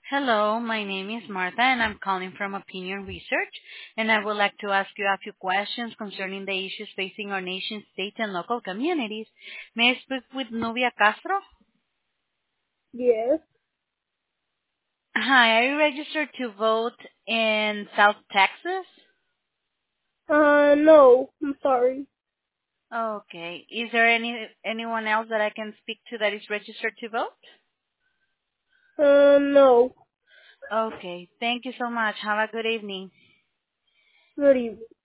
Hello, my name is Martha, and I'm calling from Opinion Research, and I would like to ask you a few questions concerning the issues facing our nation, state, and local communities. May I speak with Nubia Castro? Yes. Hi, are you registered to vote in South Texas? No, I'm sorry. Okay. Is there anyone else that I can speak to that is registered to vote? No. Okay. Thank you so much. Have a good evening. Good evening.